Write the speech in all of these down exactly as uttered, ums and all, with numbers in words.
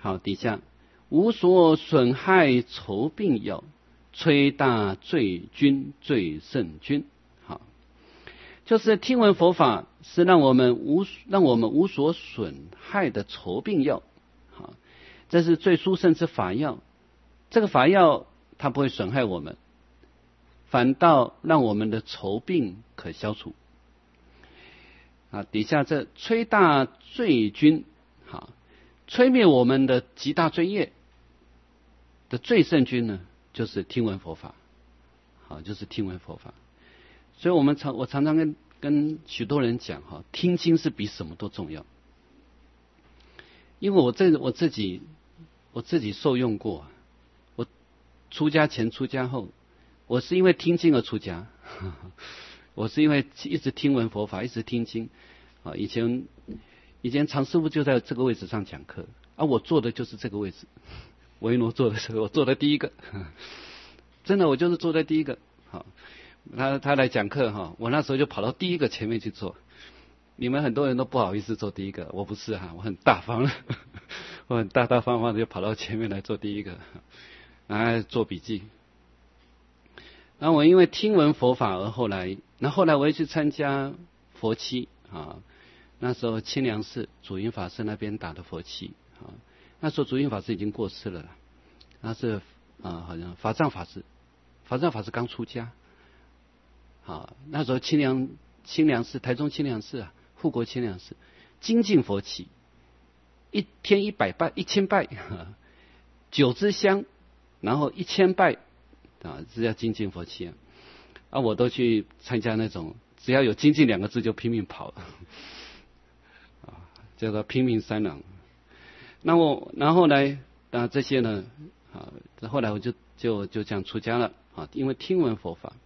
好，底下无所损害愁病药，摧大罪君最胜君。好，就是听闻佛法是让我们无让我们无所损害的愁病药。好，这是最殊胜之法药。这个法药它不会损害我们，反倒让我们的愁病可消除。啊，底下这摧大罪君，好，摧灭我们的极大罪业的最胜君呢，就是听闻佛法。好，就是听闻佛法。所以我们常我常常跟跟许多人讲哈，听经是比什么都重要。因为我这我自己我自己受用过，我出家前出家后，我是因为听经而出家。我是因为一直听闻佛法，一直听经啊。以前以前常师父就在这个位置上讲课，啊，我坐的就是这个位置。维诺坐的时候，我坐的第一个，真的，我就是坐在第一个。好，他他来讲课哈，我那时候就跑到第一个前面去坐。你们很多人都不好意思坐第一个，我不是哈，我很大方，我很大大方方的就跑到前面来坐第一个，啊，做笔记。然后我因为听闻佛法而后来，那后来我也去参加佛七啊，那时候清凉寺祖云法师那边打的佛七啊，那时候祖云法师已经过世了啦，那是啊好像法藏法师，法藏法师刚出家，啊，那时候清凉清凉寺台中清凉寺啊，护国清凉寺精进佛七，一天一百拜一千拜，啊，九支香，然后一千拜。啊，是要精进佛七啊！啊，我都去参加那种，只要有精进两个字就拼命跑，啊，叫做拼命三郎。那我然后呢，啊这些呢，啊，后来我就就就这样出家了啊，因为听闻佛法。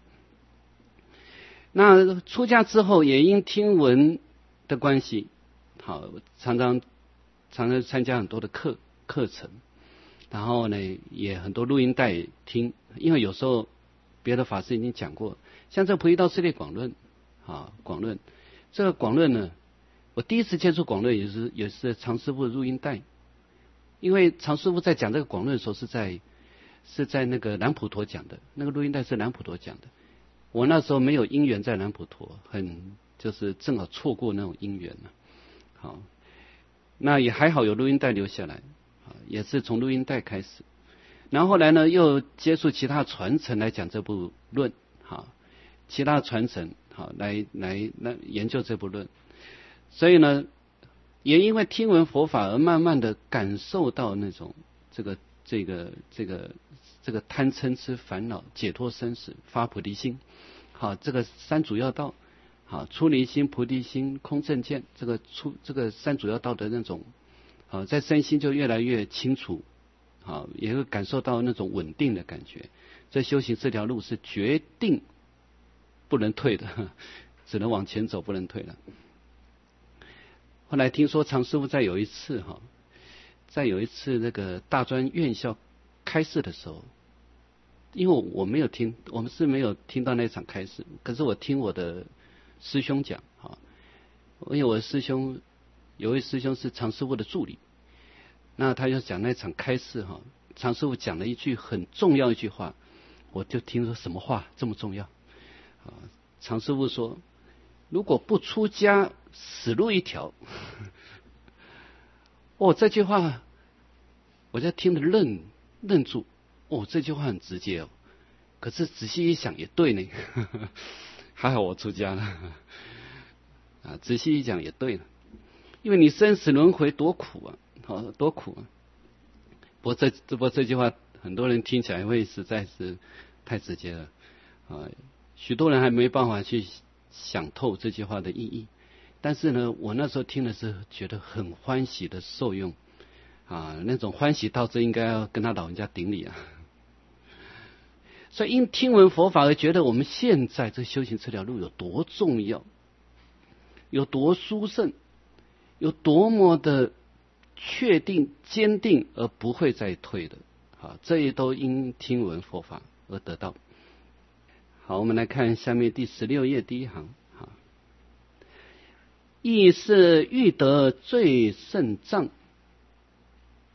那出家之后，也因听闻的关系，好，常常常常参加很多的课课程。然后呢，也很多录音带听，因为有时候别的法师已经讲过，像这《菩提道次第广论》啊，广论这个广论呢，我第一次接触广论也是也是常师父的录音带，因为常师父在讲这个广论的时候是在是在那个南普陀讲的，那个录音带是南普陀讲的，我那时候没有因缘在南普陀，很就是正好错过那种因缘了，好，那也还好有录音带留下来。也是从录音带开始，然后后来呢，又接触其他传承来讲这部论，好，其他传承好来来来研究这部论，所以呢，也因为听闻佛法而慢慢的感受到那种这个这个这个这个贪嗔痴烦恼解脱生死发菩提心，好，这个三主要道，好，出离心、菩提心、空正见，这个出这个三主要道的那种。好，在身心就越来越清楚，好，也会感受到那种稳定的感觉。这修行这条路是决定不能退的，只能往前走，不能退了。后来听说常师父在有一次哈，在有一次那个大专院校开示的时候，因为我没有听，我们是没有听到那场开示，可是我听我的师兄讲哈，因为我的师兄。有位师兄是常师父的助理，那他就讲那场开示哈，常师父讲了一句很重要一句话，我就听说什么话这么重要啊？常师父说，如果不出家，死路一条。哦，这句话我就听得愣愣住，哦，这句话很直接哦，可是仔细一想也对呢，还好我出家了啊，仔细一讲也对了。因为你生死轮回多苦啊，好多苦啊！不过这不过这句话，很多人听起来会实在是太直接了啊，许多人还没办法去想透这句话的意义。但是呢，我那时候听的是觉得很欢喜的受用啊，那种欢喜到这应该要跟他老人家顶礼啊。所以因听闻佛法而觉得我们现在这修行这条路有多重要，有多殊胜。有多么的确定、坚定而不会再退的，好，这也都因听闻佛法而得到。好，我们来看下面第十六页第一行，好，亦是欲得最胜藏，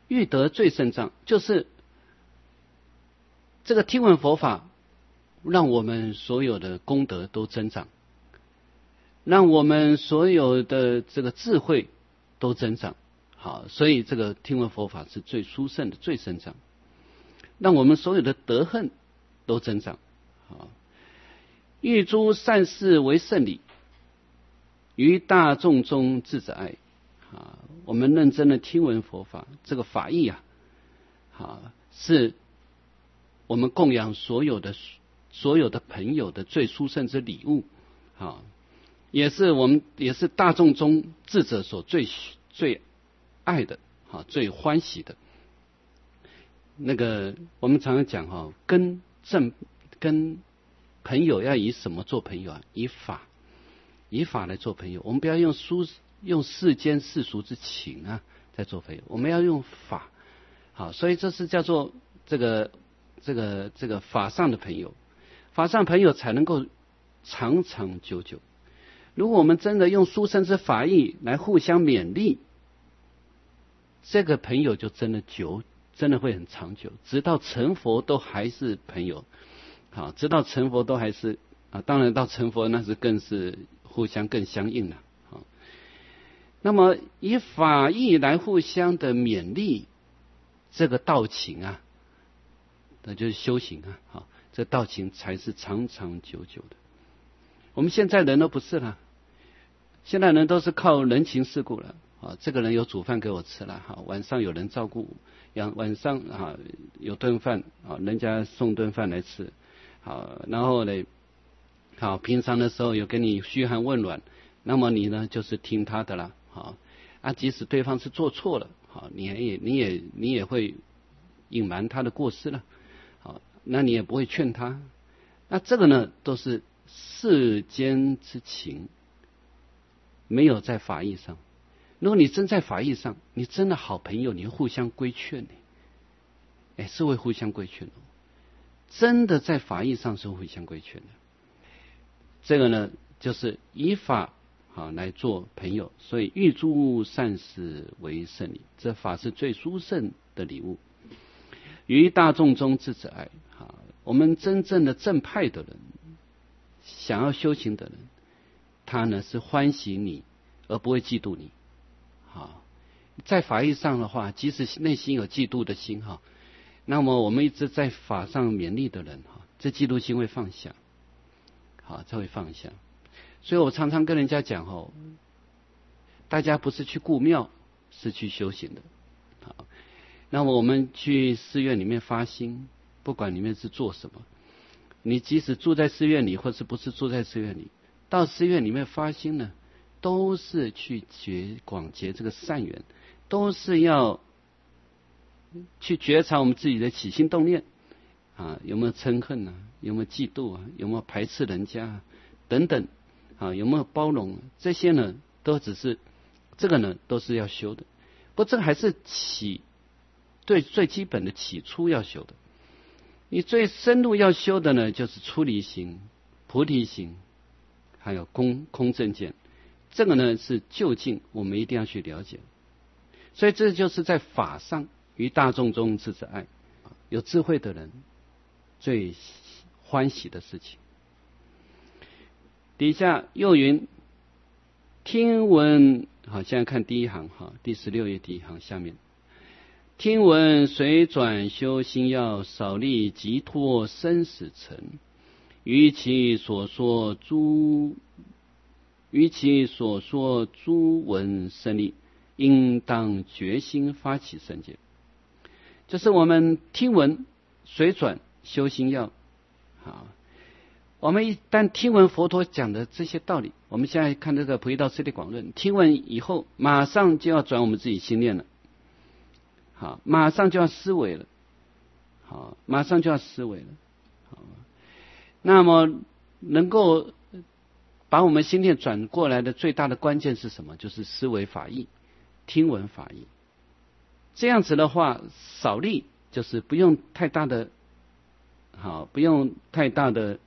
欲得最胜仗，就是这个听闻佛法，让我们所有的功德都增长，让我们所有的这个智慧都增长。好，所以这个听闻佛法是最殊胜的、最胜仗，让我们所有的德恨都增长。好，欲诸善事为胜理，于大众中智者爱。啊，我们认真的听闻佛法，这个法义啊，啊，是我们供养所有的所有的朋友的最殊胜之礼物。啊，也是我们也是大众中智者所最最爱的，啊，最欢喜的。那个我们常常讲哈，跟正跟朋友要以什么做朋友啊？以法，以法来做朋友。我们不要用书用世间世俗之情啊在做朋友，我们要用法。好，所以这是叫做这个这个这个法上的朋友，法上朋友才能够长长久久。如果我们真的用殊胜之法义来互相勉励，这个朋友就真的久，真的会很长久，直到成佛都还是朋友。好，直到成佛都还是啊，当然到成佛那是更是互相更相应了。好，那么以法义来互相的勉励，这个道情啊，那就是修行啊。好，这道情才是长长久久的。我们现在人都不是了，现在人都是靠人情世故了。啊，这个人有煮饭给我吃了，哈，晚上有人照顾，晚上啊有顿饭啊，人家送顿饭来吃，好，然后呢，好，平常的时候有跟你嘘寒问暖，那么你呢就是听他的了，好，啊，即使对方是做错了，好，你也你也你也会隐瞒他的过失了，好，那你也不会劝他，那这个呢都是世间之情，没有在法义上。如果你真在法义上，你真的好朋友，你会互相规劝呢，哎，是会互相规劝的，真的在法义上是互相规劝的。这个呢，就是以法好来做朋友，所以欲诸善事为胜理，这法是最殊胜的礼物。于大众中智者爱，好，我们真正的正派的人，想要修行的人，他呢是欢喜你，而不会嫉妒你。好，在法义上的话，即使内心有嫉妒的心哈，那么我们一直在法上勉励的人哈，这嫉妒心会放下，好，这会放下。所以我常常跟人家讲哈，大家不是去顾庙，是去修行的。好，那么我们去寺院里面发心，不管里面是做什么，你即使住在寺院里，或是不是住在寺院里，到寺院里面发心呢，都是去觉广结这个善缘，都是要去觉察我们自己的起心动念啊，有没有嗔恨啊，有没有嫉妒啊，有没有排斥人家啊，等等啊，有没有包容，这些呢都只是这个呢都是要修的。不过这个还是起对最基本的起初要修的。你最深入要修的呢，就是出离心、菩提心，还有空空正见。这个呢是究竟我们一定要去了解，所以这就是在法上于大众中智者爱，有智慧的人最欢喜的事情。底下又云：听闻，好，现在看第一行哈，第十六页第一行下面，听闻随转修心要，少力即脱生死尘，于其所说诸于其所说诸闻胜利，应当决心发起圣解。就是我们听闻随转修心要，好，我们一旦听闻佛陀讲的这些道理，我们现在看这个《菩提道次第广论》，听闻以后马上就要转我们自己心念了，好，马上就要思维了，好，马上就要思维了，好，那么能够把我们心念转过来的最大的关键是什么？就是思维法义，听闻法义。这样子的话，少力就是不用太大的，好，不用太大的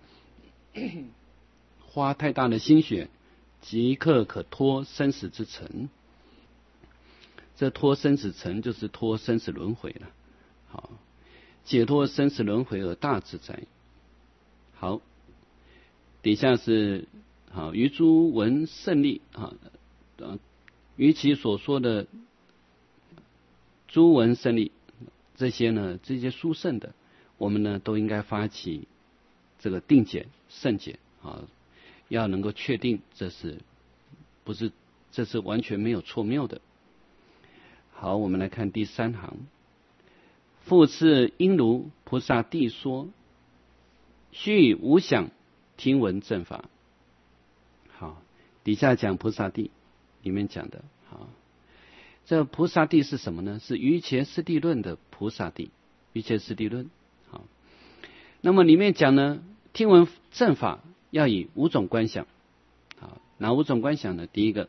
花太大的心血，即刻可脱生死之尘。 这脱生死尘就是脱生死轮回了。好，解脱生死轮回而大自在。好，底下是好于诸闻胜利啊，于其所说的诸闻胜利，这些呢，这些殊胜的，我们呢都应该发起这个定解、胜解啊，要能够确定这是不是这是完全没有错谬的。好，我们来看第三行，复次应如菩萨地说，须以无想听闻正法。好，底下讲菩萨地里面讲的，好，这菩萨地是什么呢？是瑜伽师地论的菩萨地，瑜伽师地论。好，那么里面讲呢，听闻正法要以五种观想。好，哪五种观想呢？第一个，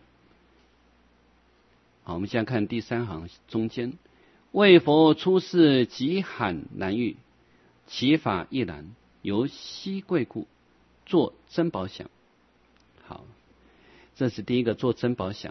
好，我们现在看第三行中间，为佛出世极罕难遇，其法亦然，由稀贵故，作珍宝想。好，这是第一个，做珍宝想。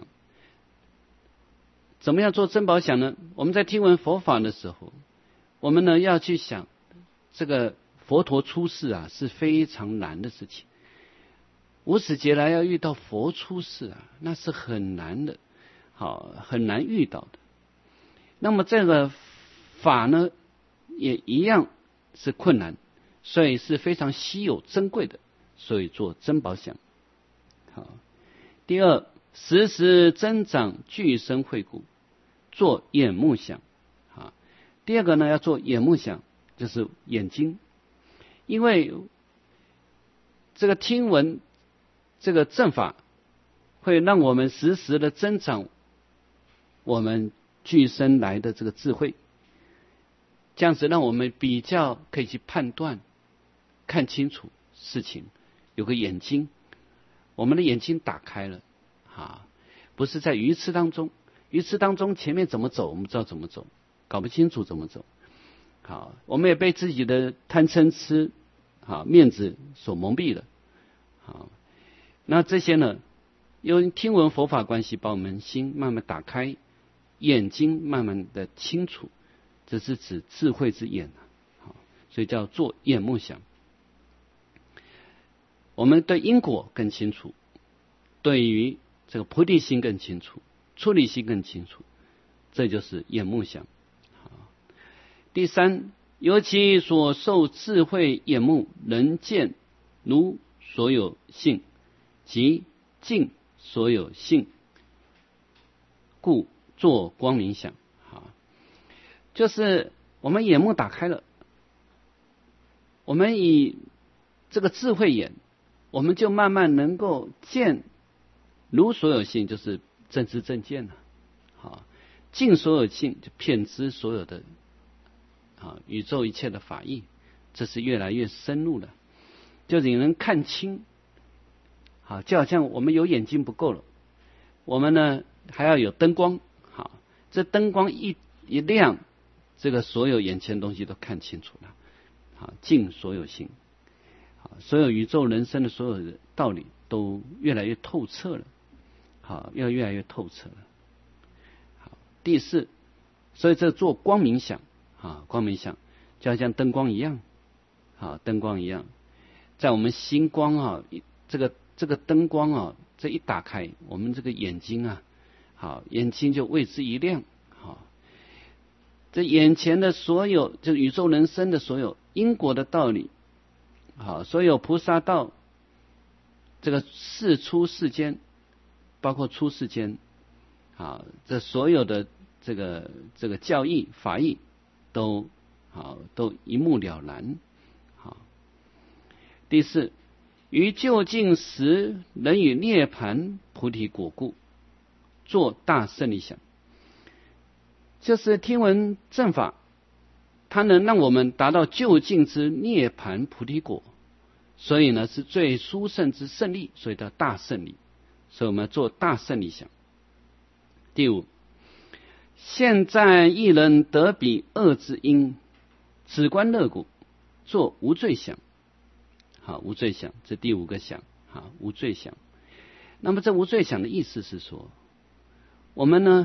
怎么样做珍宝想呢？我们在听闻佛法的时候，我们呢要去想，这个佛陀出世啊是非常难的事情。无始劫来要遇到佛出世啊，那是很难的，好，很难遇到的。那么这个法呢，也一样是困难，所以是非常稀有珍贵的，所以做珍宝想。好，第二，时时增长具身慧故，做眼目想。好，第二个呢要做眼目想，就是眼睛，因为这个听闻这个正法会让我们时时的增长我们具身来的这个智慧，这样子让我们比较可以去判断，看清楚事情，有个眼睛，我们的眼睛打开了啊，不是在愚痴当中，愚痴当中前面怎么走我们不知道怎么走，搞不清楚怎么走。好，我们也被自己的贪嗔痴好面子所蒙蔽了。好，那这些呢，用听闻佛法关系把我们心慢慢打开，眼睛慢慢的清楚，这是指智慧之眼。好，所以叫做眼目想。我们对因果更清楚，对于这个菩提心更清楚，出离心更清楚，这就是眼目想。好，第三，由其所受智慧眼目能见如所有性，即尽所有性，故作光明想。好，就是我们眼目打开了，我们以这个智慧眼，我们就慢慢能够见如所有性，就是正知正见了。好，尽所有性就遍知所有的啊宇宙一切的法义，这是越来越深入了，就是你能看清。好，就好像我们有眼睛不够了，我们呢还要有灯光。好，这灯光一一亮，这个所有眼前的东西都看清楚了。好，尽所有性，好，所有宇宙人生的所有的道理都越来越透彻了。好，要越来越透彻了。好，第四，所以这做光明想啊，光明想就好像灯光一样。好，灯光一样，在我们心光啊，这个这个灯光啊，这一打开，我们这个眼睛啊，好，眼睛就为之一亮。好，这眼前的所有，就宇宙人生的所有因果的道理，好，所有菩萨道，这个世出世间，包括出世间，好，这所有的这个这个教义法义，都好都一目了然。好，第四，于究竟时能与涅盘菩提果故，做大胜利想。就是听闻正法，它能让我们达到究竟之涅盘菩提果，所以呢是最殊胜之胜利，所以叫大胜利。所以我们要做大胜利想。第五，现在一人得彼恶之因，此观乐故，做无罪想。好，无罪想，这第五个想。好，无罪想。那么这无罪想的意思是说，我们呢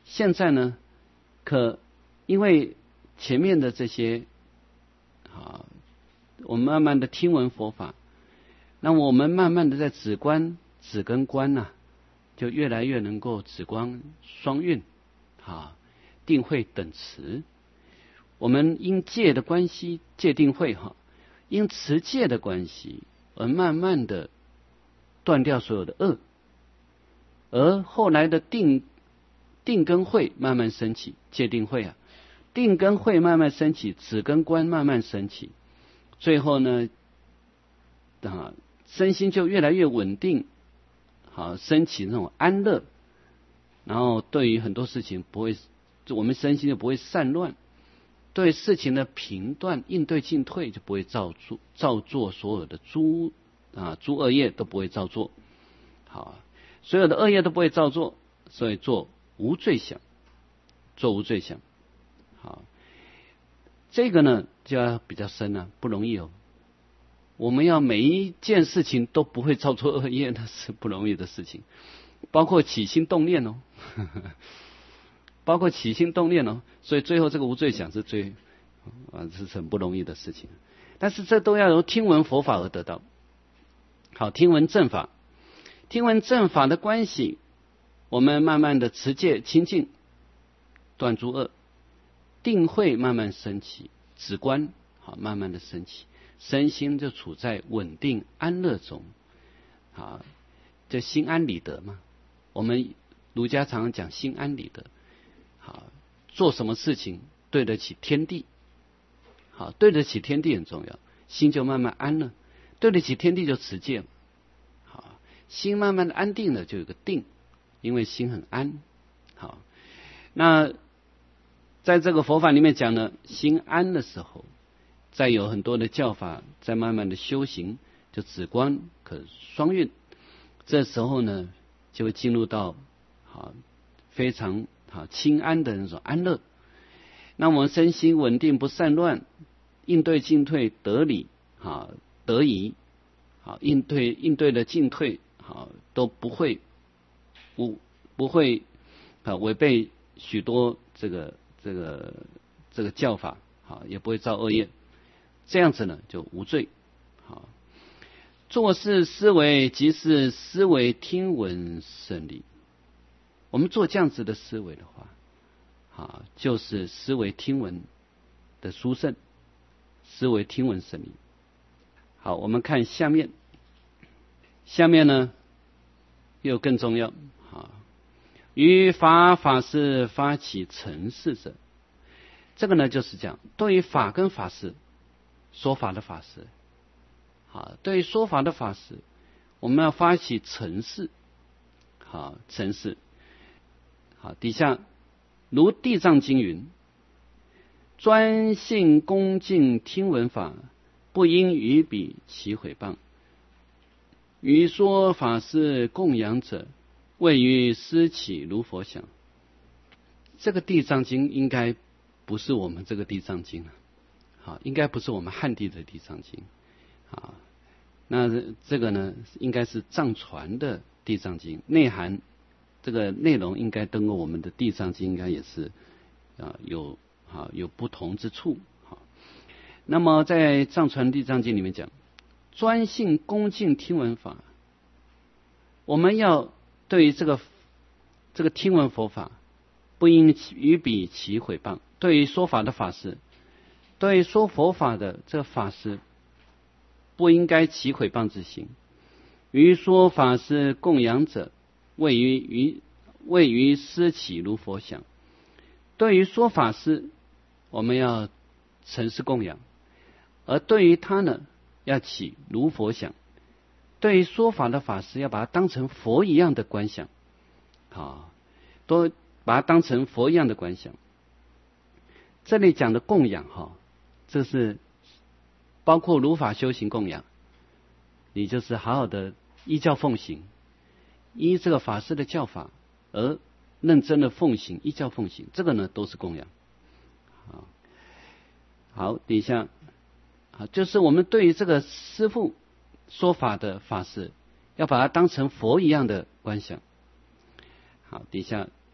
现在呢，可因为前面的这些啊，我们慢慢的听闻佛法，那我们慢慢的在止观、止跟观呐、啊，就越来越能够止观双运，啊，定慧等持。我们因戒的关系，戒定慧哈，因持戒的关系，而慢慢的断掉所有的恶，而后来的定定跟慧慢慢升起，戒定慧啊，定跟慧慢慢升起，止跟观慢慢升起，最后呢，啊，身心就越来越稳定，好，升起那种安乐，然后对于很多事情不会，我们身心就不会散乱，对事情的评断、应对进退就不会造作造作所有的诸啊诸恶业都不会造作，好，所有的恶业都不会造作，所以做无罪想，做无罪想，好，这个呢就要比较深了、啊，不容易哦。我们要每一件事情都不会造作恶业，那是不容易的事情，包括起心动念哦，呵呵包括起心动念哦，所以最后这个无罪想是最啊，是很不容易的事情。但是这都要由听闻佛法而得到。好，听闻正法，听闻正法的关系，我们慢慢的持戒清净，断诸恶，定慧慢慢升起，止观好慢慢的升起，身心就处在稳定安乐中，啊，这心安理得嘛。我们儒家常常讲心安理得，好，做什么事情对得起天地，好，对得起天地很重要，心就慢慢安了，对得起天地就持戒，好，心慢慢的安定了，就有个定，因为心很安，好，那在这个佛法里面讲呢，心安的时候，再有很多的教法，再慢慢的修行，就止观可双运，这时候呢，就会进入到好非常好清安的那种安乐。那我们身心稳定不散乱，应对进退得理，好得宜，好应对应对的进退，好都不会不不会啊违背许多这个这个这个教法，好也不会造恶业。这样子呢，就无罪。好，做事思维即是思维听闻胜利。我们做这样子的思维的话，啊，就是思维听闻的殊胜，思维听闻胜利。好，我们看下面，下面呢又更重要。啊，于法法事发起成事者，这个呢就是讲对于法跟法事。说法的法师，好，对于说法的法师，我们要发起成事，好，成事，好，底下如地藏经云：专信恭敬听闻法，不应于彼其毁谤。于说法师供养者，位于施起如佛想。这个地藏经应该不是我们这个地藏经了。啊，应该不是我们汉地的地藏经，啊，那这个呢，应该是藏传的地藏经，内涵这个内容应该跟我们的地藏经应该也是啊有啊有不同之处。好，那么在藏传地藏经里面讲，专信恭敬听闻法，我们要对于这个这个听闻佛法，不应于彼其毁谤。对于说法的法师。对说佛法的这个法师，不应该起毁谤之心。于说法师供养者，位于于位于施起如佛想。对于说法师，我们要诚实供养；而对于他呢，要起如佛想。对于说法的法师，要把它当成佛一样的观想，好，都把它当成佛一样的观想。这里讲的供养哈。这是包括如法修行供养，你就是好好的依教奉行，依这个法师的教法而认真的奉行，依教奉行，这个呢都是供养。好，好，底下好，就是我们对于这个师父说法的法师，要把它当成佛一样的观想。好，底下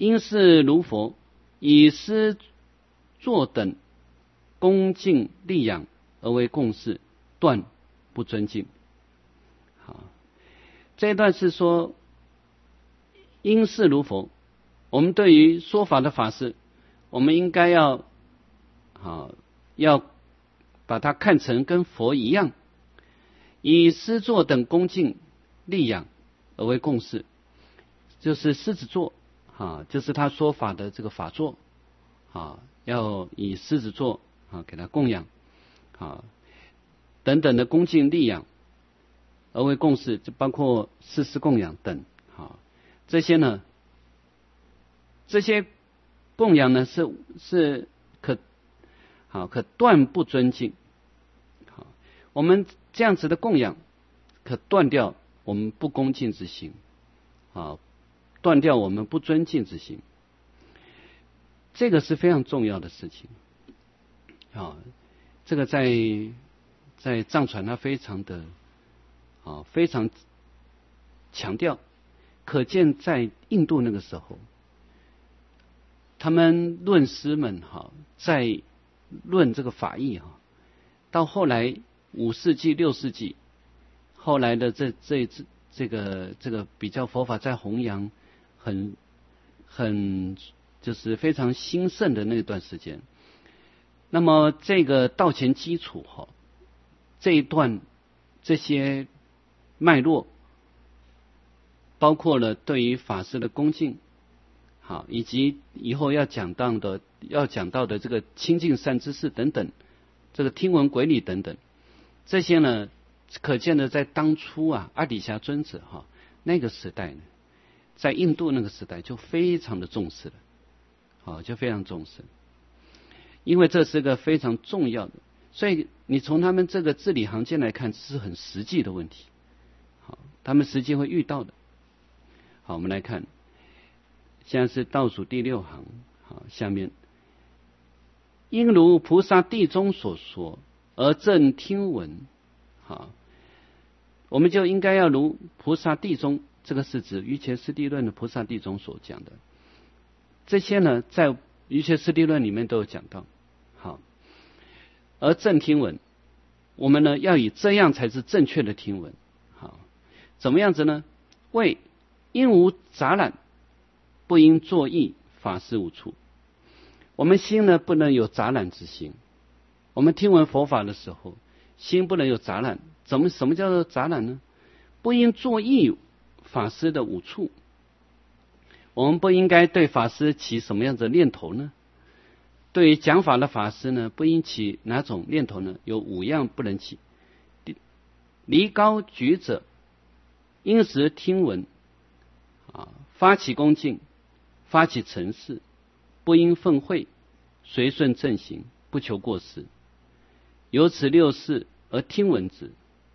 因是如佛，以师作等恭敬力养而为共事，断不尊敬。好，这一段是说因是如佛，我们对于说法的法师，我们应该要好要把它看成跟佛一样，以师座等恭敬力养而为共事，就是狮子座啊，就是他说法的这个法座啊，要以狮子座啊给他供养啊等等的恭敬力养而为共事，就包括四师供养等啊，这些呢，这些供养呢是是可好可断不尊敬。好，我们这样子的供养可断掉我们不恭敬之心，啊，断掉我们不尊敬之心，这个是非常重要的事情。啊，这个在在藏传它非常的啊非常强调，可见在印度那个时候，他们论师们哈在论这个法义哈，到后来五世纪六世纪，后来的这这这这个这个比较佛法在弘扬很很就是非常兴盛的那段时间，那么这个道前基础哈这一段这些脉络，包括了对于法师的恭敬，好，以及以后要讲到的要讲到的这个清净善知识等等，这个听闻轨理等等，这些呢，可见的在当初啊，阿底峡尊者哈那个时代呢，在印度那个时代就非常的重视了，好，就非常重视，因为这是个非常重要的，所以你从他们这个字里行间来看，这是很实际的问题，好，他们实际会遇到的。好，我们来看。现在是倒数第六行，好，下面应如菩萨地中所说而正听闻，好，我们就应该要如菩萨地中，这个是指瑜伽师地论的菩萨地中所讲的，这些呢在瑜伽师地论里面都有讲到，好，而正听闻，我们呢要以这样才是正确的听闻，好，怎么样子呢？为因无杂染，不应作意，法师无处。我们心呢不能有杂染之心，我们听闻佛法的时候，心不能有杂染。怎么什么叫做杂染呢？不应作意，法师的无处。我们不应该对法师起什么样的念头呢？对于讲法的法师呢，不应起哪种念头呢？有五样不能起：离高举者，因时听闻，啊，发起恭敬，发起诚事，不应愤恚，随顺正行，不求过失，由此六事而听闻之。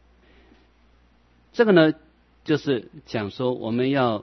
这个呢，就是讲说我们要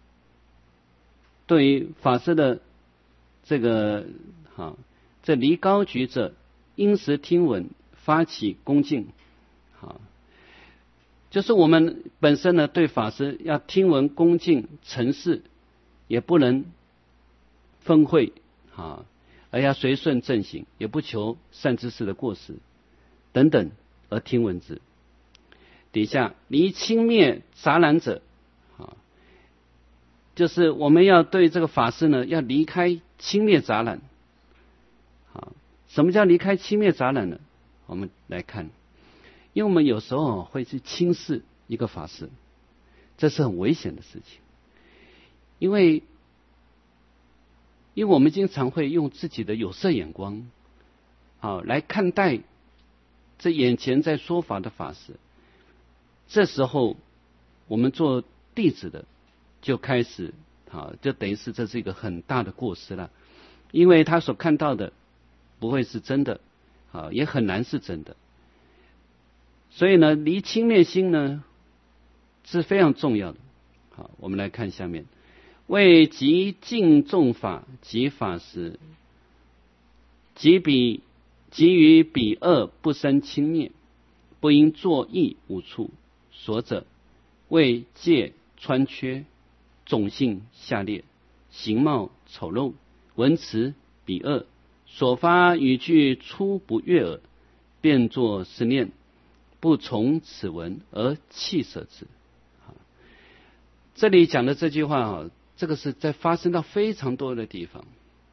对于法师的这个好，这离高举者，因时听闻，发起恭敬，好，就是我们本身呢对法师要听闻恭敬诚事，也不能分会啊，而要随顺正行，也不求善知识的过失等等而听闻之。底下离轻蔑杂染者，啊，就是我们要对这个法师呢要离开轻蔑杂染。啊，什么叫离开轻蔑杂染呢？我们来看，因为我们有时候会去轻视一个法师，这是很危险的事情，因为因为我们经常会用自己的有色眼光，啊，来看待这眼前在说法的法师，这时候我们做弟子的就开始啊，就等于是这是一个很大的过失了，因为他所看到的不会是真的，啊，也很难是真的，所以呢，离轻蔑心呢是非常重要的。好，我们来看下面。为极敬重法及法师，即彼即于彼恶不生轻蔑，不应作意无处。所者为戒穿缺，种性下列， 形貌丑陋，文辞鄙恶，所发语句出不悦耳，便作思念，不从此文而弃舍之。这里讲的这句话啊，这个是在发生到非常多的地方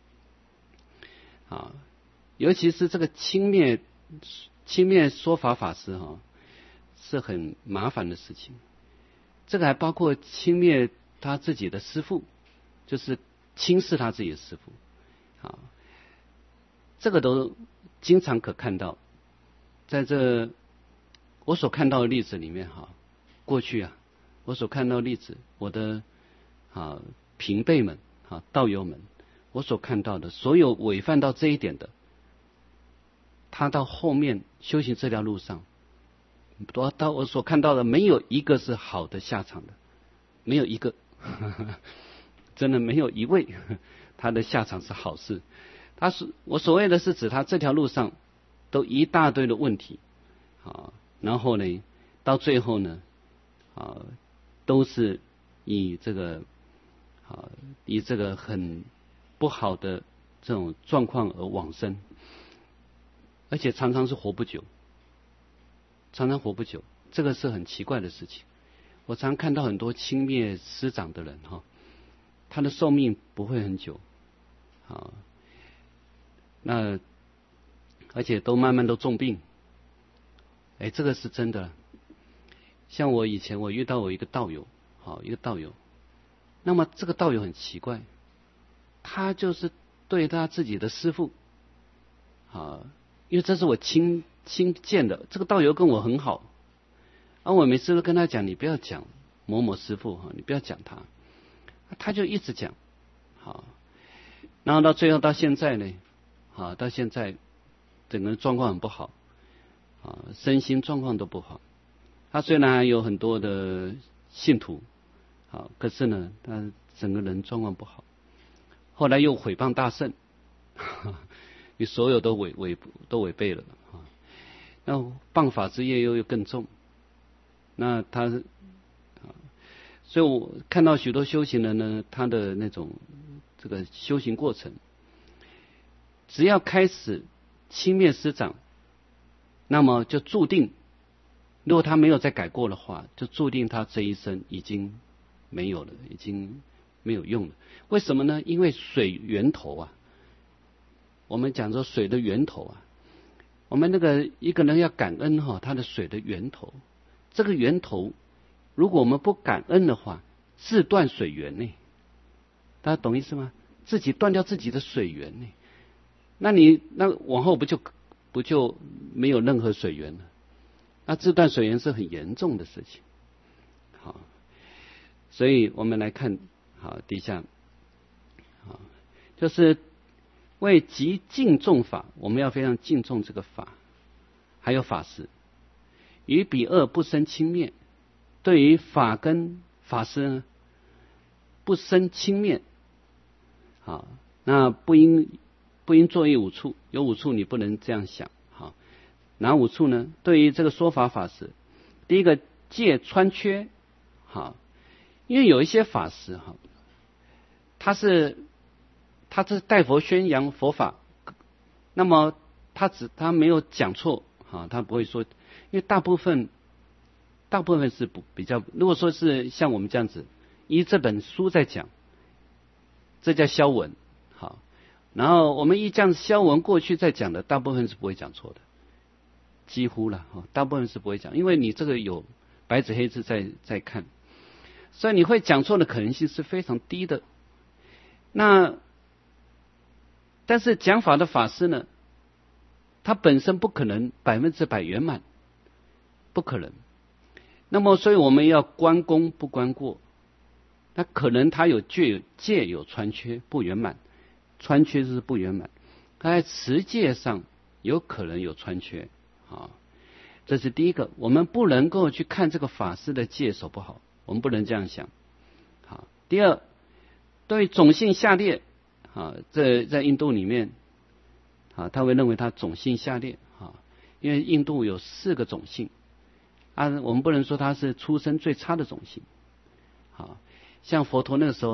啊，尤其是这个轻蔑轻蔑说法法师哈、啊，是很麻烦的事情。这个还包括轻蔑他自己的师父，就是轻视他自己的师父啊，这个都经常可看到。在这我所看到的例子里面哈，过去啊。我所看到的例子，我的啊平辈们啊道友们，我所看到的所有违反到这一点的，他到后面修行这条路上，到到我所看到的没有一个是好的下场的，没有一个，呵呵真的没有一位他的下场是好事。他是我所谓的是指他这条路上都一大堆的问题啊，然后呢，到最后呢啊。都是以这个啊，以这个很不好的这种状况而往生，而且常常是活不久，常常活不久，这个是很奇怪的事情。我常看到很多轻蔑师长的人哈，他的寿命不会很久，啊，那而且都慢慢都重病，哎，这个是真的。像我以前我遇到我一个道友，好一个道友，那么这个道友很奇怪，他就是对他自己的师父，啊，因为这是我亲亲见的，这个道友跟我很好，而我每次都跟他讲，你不要讲某某师父哈，你不要讲他，他就一直讲，好，然后到最后到现在呢，啊，到现在整个状况很不好，啊，身心状况都不好。他虽然有很多的信徒，啊，可是呢，他整个人状况不好。后来又毁谤大圣，你所有都违违都违背了啊。那谤法之业又又更重。那他，啊，所以我看到许多修行人呢，他的那种这个修行过程，只要开始轻蔑师长，那么就注定。如果他没有再改过的话，就注定他这一生已经没有了，已经没有用了。为什么呢？因为水源头啊，我们讲说水的源头啊，我们那个一个人要感恩哈，他的水的源头，这个源头，如果我们不感恩的话，自断水源呢？大家懂意思吗？自己断掉自己的水源呢？那你那往后不就不就没有任何水源了？那自断水源是很严重的事情，好，所以我们来看，好底下，好，就是为极敬重法，我们要非常敬重这个法，还有法师，与彼恶不生轻蔑，对于法跟法师呢，不生轻蔑，好，那不应不应作意五处，有五处你不能这样想。哪五处呢？对于这个说法法师，第一个戒穿缺，好，因为有一些法师哈，他是他是代佛宣扬佛法，那么他只他没有讲错啊，他不会说，因为大部分大部分是不比较，如果说是像我们这样子，依这本书在讲，这叫消文，好，然后我们依这样消文过去在讲的，大部分是不会讲错的。几乎了，大部分是不会讲，因为你这个有白纸黑字在在看，所以你会讲错的可能性是非常低的。那但是讲法的法师呢，他本身不可能百分之百圆满，不可能。那么所以我们要观功不观过，那可能他有戒戒有穿缺不圆满，穿缺是不圆满，他在持戒上有可能有穿缺。啊，这是第一个，我们不能够去看这个法师的戒守不好，我们不能这样想。好，第二，对种姓下列，啊，在在印度里面，啊，他会认为他种姓下列，啊，因为印度有四个种姓，啊，我们不能说他是出身最差的种姓，啊，像佛陀那个时候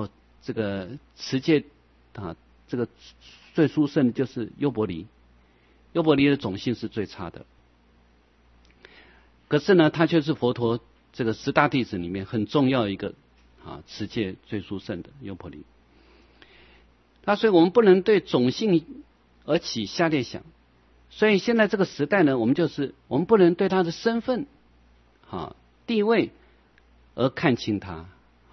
这个持戒啊，这个最殊胜的就是优婆离，优婆离的种性是最差的，可是呢，他却是佛陀这个十大弟子里面很重要一个啊持戒最殊胜的优婆离。那所以我们不能对种性而起下列想，所以现在这个时代呢，我们就是我们不能对他的身份啊地位而看轻他。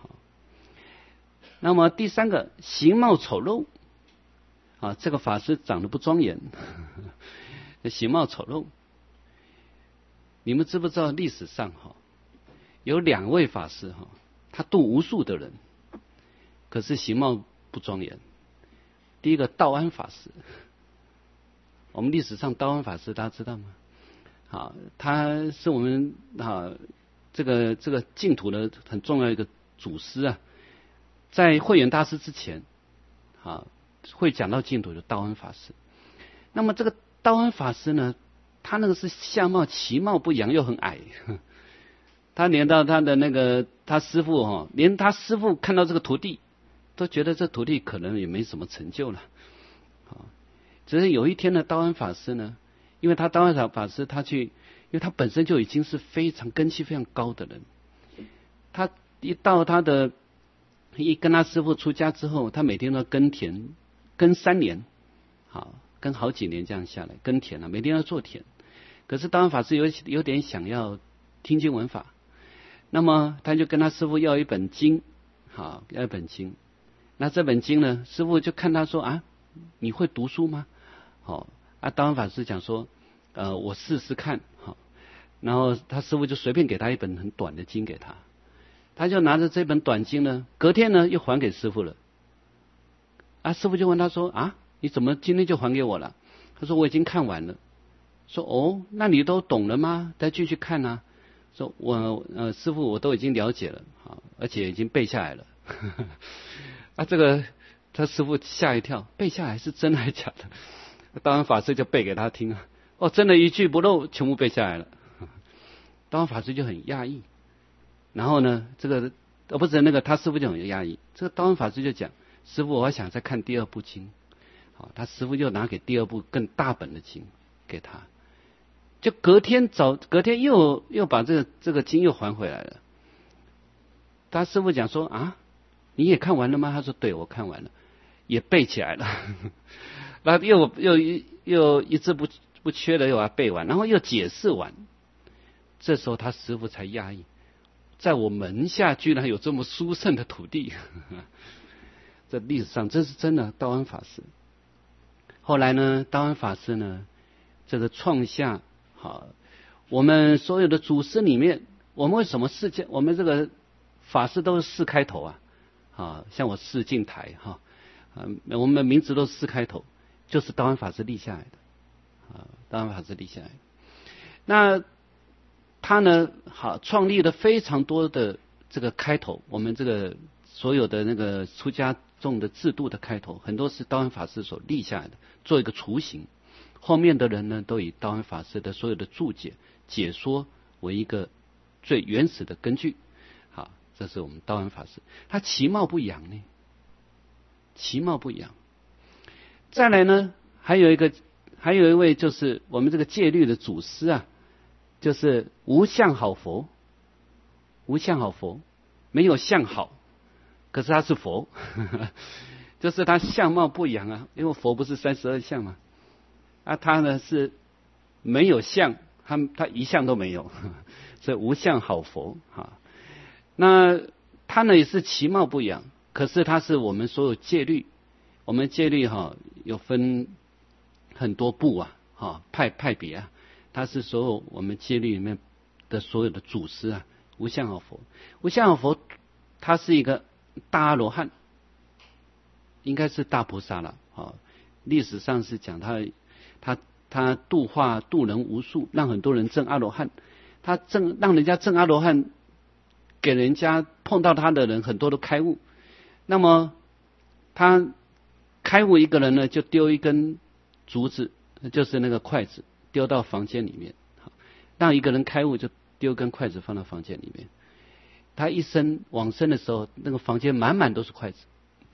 那么第三个，形貌丑陋啊，这个法师长得不庄严，形貌丑陋。你们知不知道历史上哈有两位法师哈，他度无数的人，可是形貌不庄严。第一个道安法师，我们历史上道安法师大家知道吗？好，他是我们啊这个这个净土的很重要一个祖师啊。在慧远大师之前，啊，会讲到净土的道安法师。那么这个道安法师呢，他那个是相貌其貌不扬，又很矮。他连到他的那个他师父哈、哦，连他师父看到这个徒弟，都觉得这徒弟可能也没什么成就了。啊，只是有一天呢，道安法师呢，因为他道安法师他去，因为他本身就已经是非常根基非常高的人，他一到他的。一跟他师父出家之后，他每天都耕田，耕三年，好，耕好几年这样下来，耕田啊，每天要做田。可是道安法师有有点想要听经闻法，那么他就跟他师父要一本经，好，要一本经。那这本经呢，师父就看他说啊，你会读书吗？好，啊，道安法师讲说，呃，我试试看，好。然后他师父就随便给他一本很短的经给他。他就拿着这本短经呢，隔天呢又还给师父了。啊，师父就问他说：“啊，你怎么今天就还给我了？”他说：“我已经看完了。”说：“哦，那你都懂了吗？再继续看啊。”说：“我呃，师父我都已经了解了，啊，而且已经背下来了。”啊，这个他师父吓一跳，背下来是真的还是假的？道安法师就背给他听啊，哦，真的一句不漏，全部背下来了。道安法师就很讶异。然后呢，这个呃不是那个他师父就很压抑，这个道安法师就讲，师父我还想再看第二部经，好，他师父就拿给第二部更大本的经给他，就隔天早隔天又又把这个这个经又还回来了。他师父讲说啊，你也看完了吗？他说对，我看完了，也背起来了，然后又又又一字不不缺的又把它背完，然后又解释完，这时候他师父才压抑。在我门下居然有这么殊胜的土地，这历史上这是真的。道安法师后来呢，道安法师呢，这个创下好，我们所有的祖师里面，我们为什么四件？我们这个法师都是四开头啊，啊，像我四净台哈，啊，我们的名字都是四开头，就是道安法师立下来的，啊，道安法师立下来的。那他呢，好创立了非常多的这个开头，我们这个所有的那个出家众的制度的开头，很多是道安法师所立下来的，做一个雏形。后面的人呢，都以道安法师的所有的注解解说为一个最原始的根据。好，这是我们道安法师，他其貌不扬呢，其貌不扬。再来呢，还有一个，还有一位就是我们这个戒律的祖师啊。就是无相好佛，无相好佛，没有相好，可是他是佛，就是他相貌不扬啊，因为佛不是三十二相嘛，啊，他呢是没有相，他他一相都没有，所以无相好佛哈。那他呢也是其貌不扬，可是他是我们所有戒律，我们戒律哈有分很多部啊，哈派派别啊。他是所有我们戒律里面的所有的祖师啊，无相好佛。无相好佛，他是一个大阿罗汉，应该是大菩萨了啊。历史上是讲他，他他度化度人无数，让很多人证阿罗汉。他证让人家证阿罗汉，给人家碰到他的人很多都开悟。那么他开悟一个人呢，就丢一根竹子，就是那个筷子。丢到房间里面，好，让一个人开悟就丢根筷子放到房间里面。他一生往生的时候，那个房间满满都是筷子，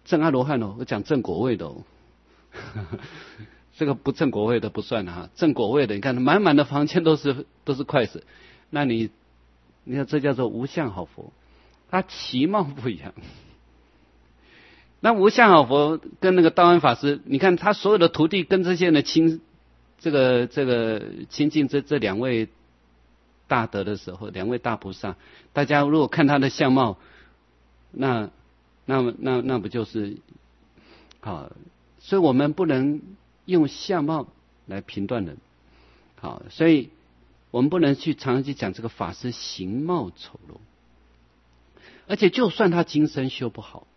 正阿罗汉哦，我讲正果位的哦。这个不正果位的不算了哈，正果位的你看满满的房间都是都是筷子，那你你看这叫做无相好佛，他其貌不一样。那无相好佛跟那个道安法师，你看他所有的徒弟跟这些人的亲这个这个亲近这这两位大德的时候，两位大菩萨，大家如果看他的相貌，那那那那不就是好？所以我们不能用相貌来评断人，好，所以我们不能去常常去讲这个法师形貌丑陋，而且就算他今生修不好，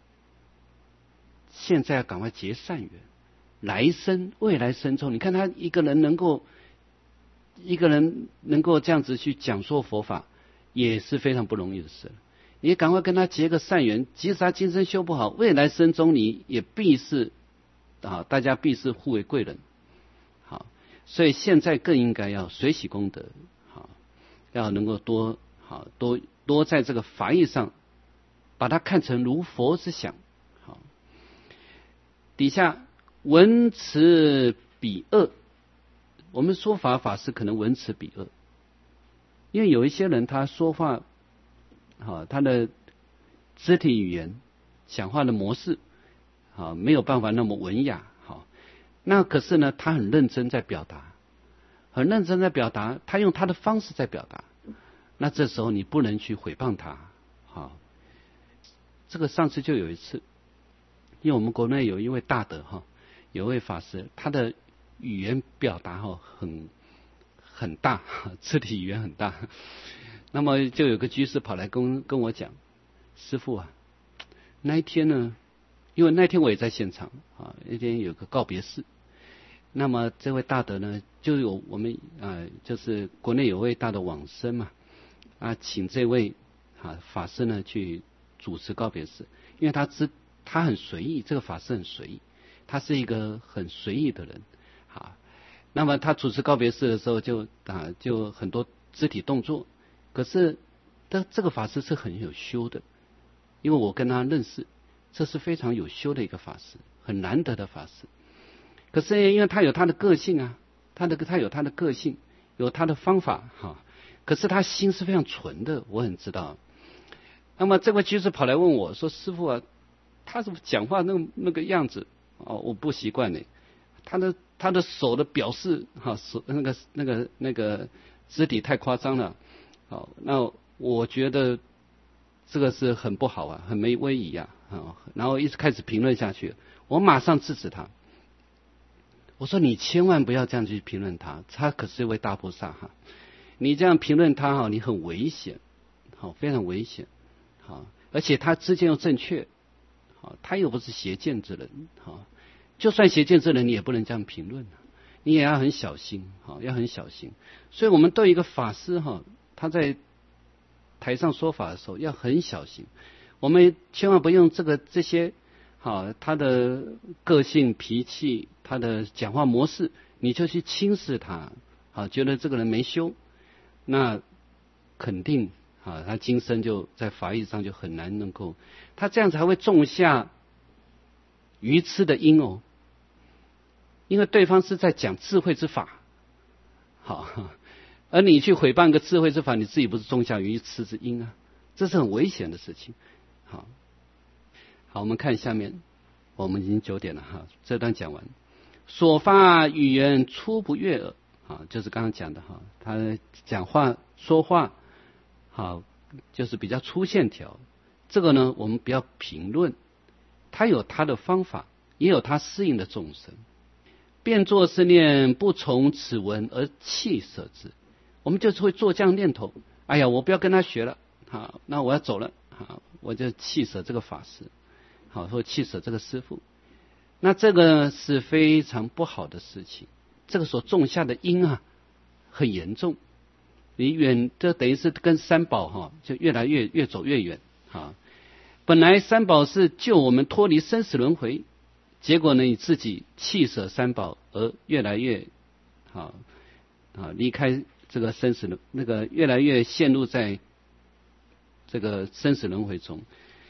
现在要赶快结善缘，来生未来生中，你看他一个人能够一个人能够这样子去讲说佛法，也是非常不容易的事。你赶快跟他结个善缘，即使他今生修不好，未来生中你也必是啊，大家必是互为贵人。好，所以现在更应该要随喜功德，好，要能够多好多多在这个法义上，把它看成如佛之想。好，底下文辞比恶，我们说法法师可能文辞比恶，因为有一些人他说话，好，他的肢体语言、讲话的模式，好，没有办法那么文雅，好，那可是呢，他很认真在表达，很认真在表达，他用他的方式在表达，那这时候你不能去诽谤他，好，这个上次就有一次，因为我们国内有一位大德哈，有一位法师，他的语言表达哈很很大，肢体语言很大，那么就有个居士跑来跟跟我讲，师父啊，那一天呢，因为那天我也在现场啊，那天有个告别式，那么这位大德呢，就有我们啊，就是国内有位大德往生嘛，啊，请这位啊法师呢去主持告别式，因为他知他很随意，这个法师很随意，他是一个很随意的人，好，那么他主持告别式的时候就啊就很多肢体动作，可是这这个法师是很有修的，因为我跟他认识，这是非常有修的一个法师，很难得的法师。可是因为他有他的个性啊，他的他有他的个性，有他的方法哈。可是他心是非常纯的，我很知道。那么这位居士跑来问我说：“师父啊，他怎么讲话那个那个样子哦，我不习惯呢。他的他的手的表示哈，手那个那个那个肢体太夸张了。好，那我觉得这个是很不好啊，很没威仪啊。啊，然后一直开始评论下去，我马上制止他。我说你千万不要这样去评论他，他可是一位大菩萨哈，你这样评论他哈，你很危险，好，非常危险，好，而且他之间又正确，好，他又不是邪见之人，好，就算邪见之人，你也不能这样评论，你也要很小心，好，要很小心。所以我们对一个法师哈，他在台上说法的时候要很小心，我们千万不用这个这些。好，他的个性、脾气，他的讲话模式，你就去轻视他，好，觉得这个人没修，那肯定啊，他今生就在法义上就很难能够，他这样才会种下愚痴的因哦，因为对方是在讲智慧之法，好，而你去诽谤一个智慧之法，你自己不是种下愚痴之因啊，这是很危险的事情，好。好，我们看下面，我们已经九点了哈，这段讲完。所发语言粗不悦耳，啊，就是刚刚讲的哈，他讲话说话，好，就是比较粗线条。这个呢，我们不要评论，他有他的方法，也有他适应的众生。便作是念不从此文而弃舍之，我们就是会做这样念头。哎呀，我不要跟他学了，好，那我要走了，好，我就弃舍这个法师。好，或弃舍这个师父，那这个是非常不好的事情。这个所种下的因啊，很严重。你远，这等于是跟三宝哈，就越来越越走越远啊。本来三宝是救我们脱离生死轮回，结果呢，你自己弃舍三宝，而越来越啊啊离开这个生死轮，那个越来越陷入在这个生死轮回中。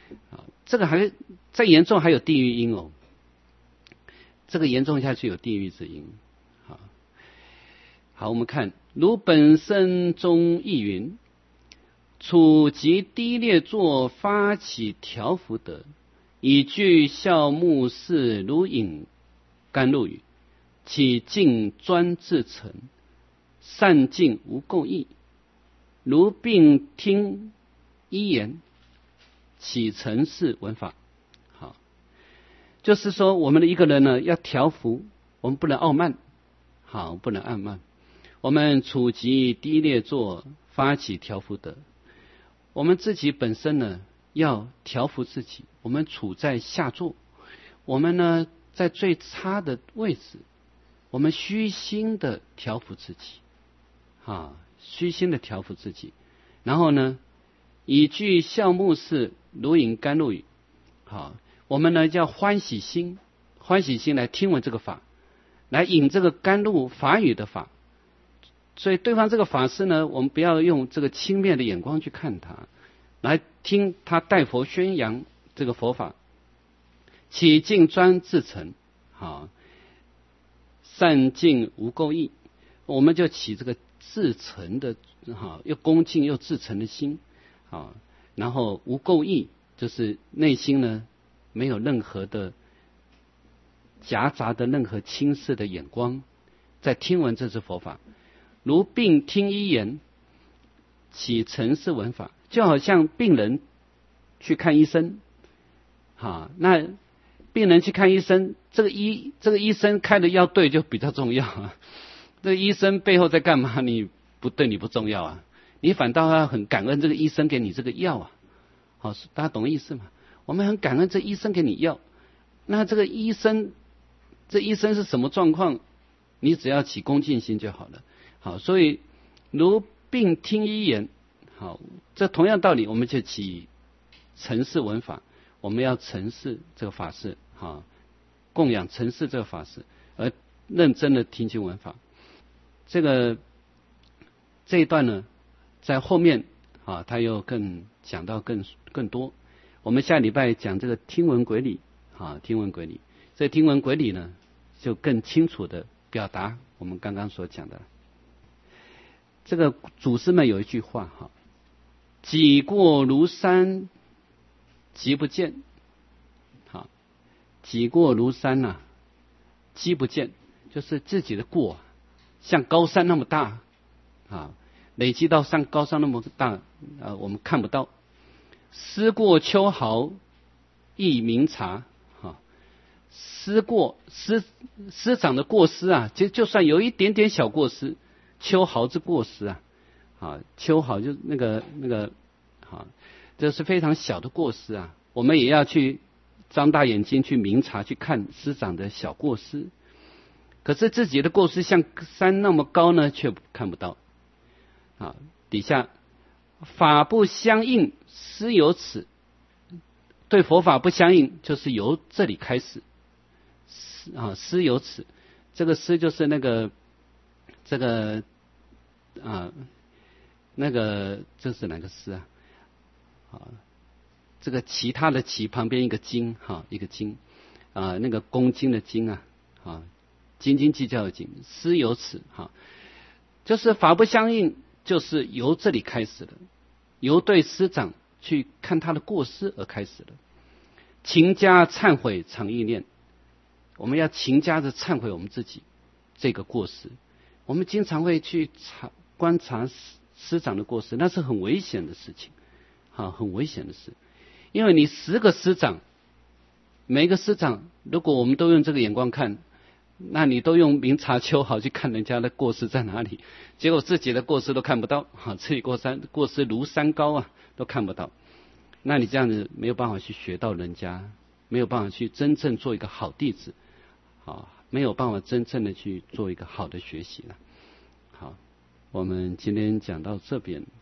啊，这个还再严重还有地狱音哦，这个严重下去有地狱之音。好，好，我们看如本生中亦云，处及低劣作发起调伏德，以具孝目视如饮甘露雨，起静专自成，善静无垢意，如并听一言，起成事闻法。好，就是说我们的一个人呢，要调伏，我们不能傲慢，好，不能傲慢。我们处及低劣作发起调伏德，我们自己本身呢要调伏自己，我们处在下座，我们呢在最差的位置，我们虚心的调伏自己，啊，虚心的调伏自己，然后呢，以具孝目视如饮甘露雨，好，我们呢叫欢喜心，欢喜心来听闻这个法，来饮这个甘露法语的法。所以对方这个法师呢，我们不要用这个轻蔑的眼光去看他，来听他代佛宣扬这个佛法，起静专自成，好，善静无垢意，我们就起这个自成的，好，又恭敬又自成的心，好，然后无垢意，就是内心呢没有任何的夹杂的任何轻视的眼光，在听闻这支佛法。如病听医言，起成事闻法，就好像病人去看医生，好，那病人去看医生，这个医这个医生开的药对就比较重要啊。这个医生背后在干嘛？你不对你不重要啊，你反倒要很感恩这个医生给你这个药啊。好，大家懂意思吗？我们很感恩这医生给你药，那这个医生这医生是什么状况？你只要起恭敬心就好了。好，所以如病听医言，好，这同样道理，我们就起承事闻法，我们要承事这个法事，好，供养承事这个法事，而认真的听经闻法。这个这一段呢，在后面啊，他又更讲到更更多。我们下礼拜讲这个听闻轨理，啊，听闻轨理，这听闻轨理呢，就更清楚的表达我们刚刚所讲的。这个祖师们有一句话哈，己过如山，即不见。好，己过如山呐、啊，即不见，就是自己的过像高山那么大啊，累积到像高山那么大啊，我们看不到。思过秋毫，亦明察。哈，思过师师长的过失啊，就就算有一点点小过失。秋毫之过失啊，啊，秋毫就那个那个，啊，这是非常小的过失啊。我们也要去张大眼睛去明察，去看师长的小过失。可是自己的过失像山那么高呢，却看不到。啊，底下法不相应，师有此。对佛法不相应，就是由这里开始。啊，师有此，这个师就是那个。这个啊，那个这是哪个诗啊？啊，这个其他的其旁边一个斤哈，一个斤啊，那个公斤的斤啊，啊，斤斤计较的斤，师有此哈，就是法不相应，就是由这里开始的，由对师长去看他的过失而开始的。勤加忏悔常意念，我们要勤加的忏悔我们自己这个过失。我们经常会去查观察师长的过失，那是很危险的事情，好，很危险的事。因为你十个师长，每一个师长，如果我们都用这个眼光看，那你都用明察秋毫去看人家的过失在哪里，结果自己的过失都看不到，好，自己过山过失如山高啊，都看不到。那你这样子没有办法去学到人家，没有办法去真正做一个好弟子，好。没有办法真正的去做一个好的学习了。好，我们今天讲到这边。